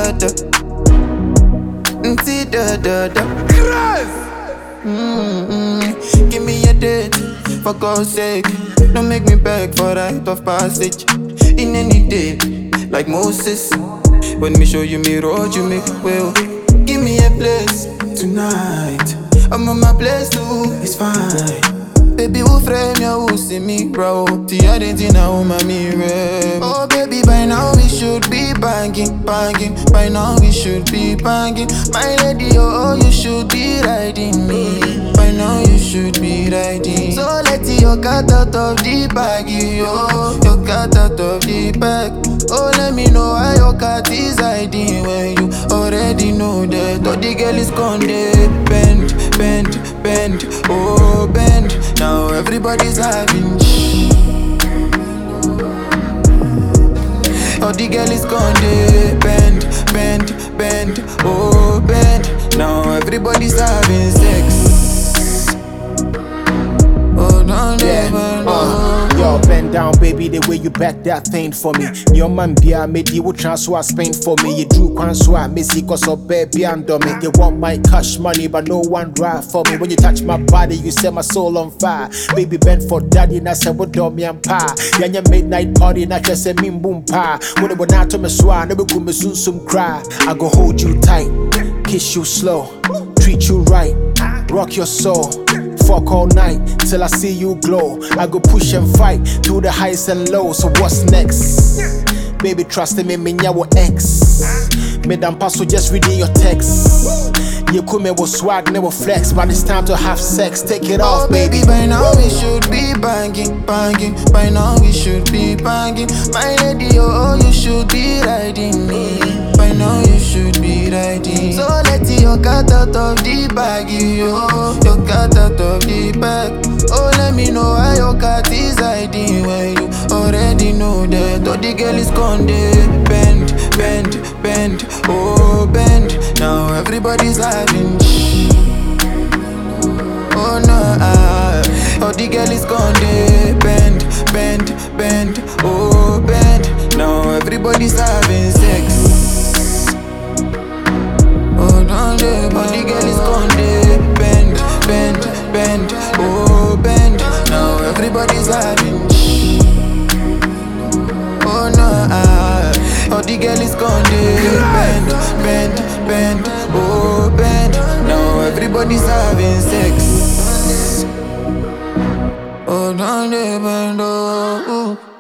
da. See da. Give me a date, for God's sake. Don't make me beg for rite of passage. In any day, like Moses. When me show you me road, you make it well. Give me a place tonight. I'm on my place too, it's fine. Baby, who frame you, who see me, bro? The identity now, mommy, oh, baby, by now we should be banging. By now we should be banging. My lady, oh, you should be riding me. By now you should be riding. So let your cat out of the bag, yo. Your cat out of the bag. Oh, let me know why your cat is hiding when you already know that. Oh, the girl is gone, bend, oh, bend. Now everybody's having oh, the girl is gone, bend, oh, bend. Now everybody's having sex. Oh, no, Yo, bend down, baby, the way you back that thing for me. Your man be a made you transfer Spain for me. You drew so I miss it cause of baby and me. You want my cash money, but no one drive for me. When you touch my body, you set my soul on fire. Baby, bend for daddy, and I said, what do me and pa? Yan your midnight party, and I just said, mean boom pa. When it went out to me swan, never could me soon some cry. I go hold you tight, kiss you slow, treat you right, rock your soul. Fuck all night till I see you glow. I go push and fight through the highs and lows. So what's next? Baby, trust me, me nyawo ex. Me damn paso just reading your text. You come with swag, never flex, but it's time to have sex. Take it off, baby. By now we should be banging. By now we should be banging. My lady, oh, you should be riding me. By now you should be riding. So let your cat out of the bag, yo. Your cat out of the bag. Oh, let me know why your cat is hiding when you already know that. Oh, the girl is gone, bend, oh, bend. Now everybody's having oh, no, oh, the girl is gone, bend, oh, bend. Now everybody's having sex. Oh, no, the girl is gone, bend, oh, bend. Now everybody's having oh, no, oh, the girl is gone, bend, oh, bend. Now everybody's having sex. Oh, no, bend, oh.